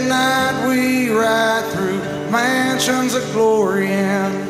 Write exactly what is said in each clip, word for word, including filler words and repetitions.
at night we ride through mansions of glory and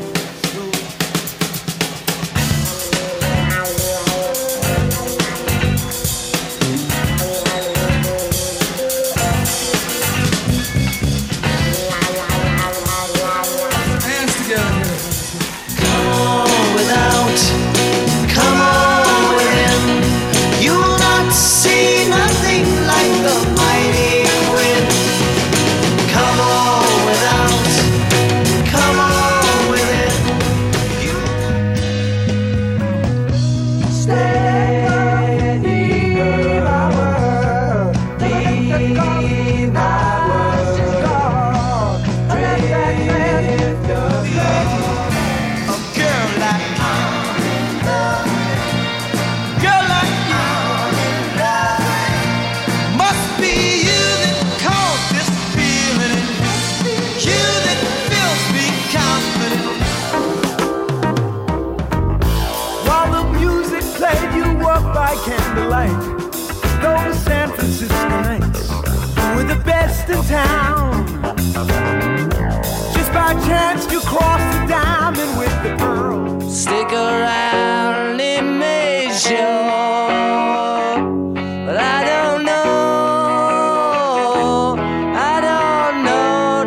town. Just by chance you cross the diamond with the pearl. Stick around and measure, but I don't know, I don't know.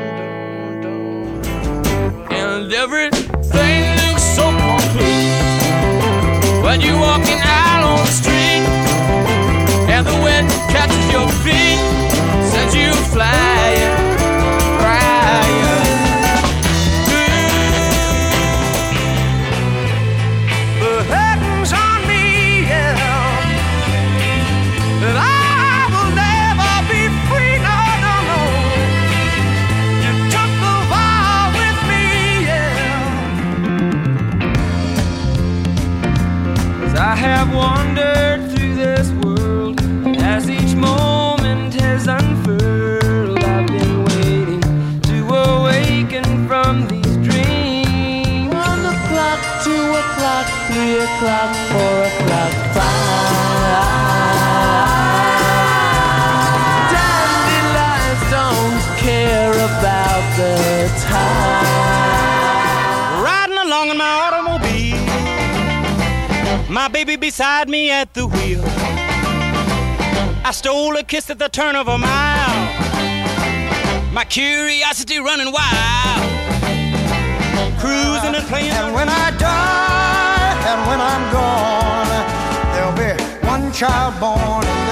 And everything looks so complete when you're walking out on the street and the wind catches your feet. You flying, crying. The heaven's on me, yeah. That I will never be free, no, no, no. You took the vow with me, yeah. 'Cause I have wandered through this world as each moment has unfurled. Three o'clock, four o'clock, five. Dandelions don't care about the time. Riding along in my automobile, my baby beside me at the wheel. I stole a kiss at the turn of a mile, my curiosity running wild. Cruising and playing. And when I die, and when I'm gone, there'll be one child born.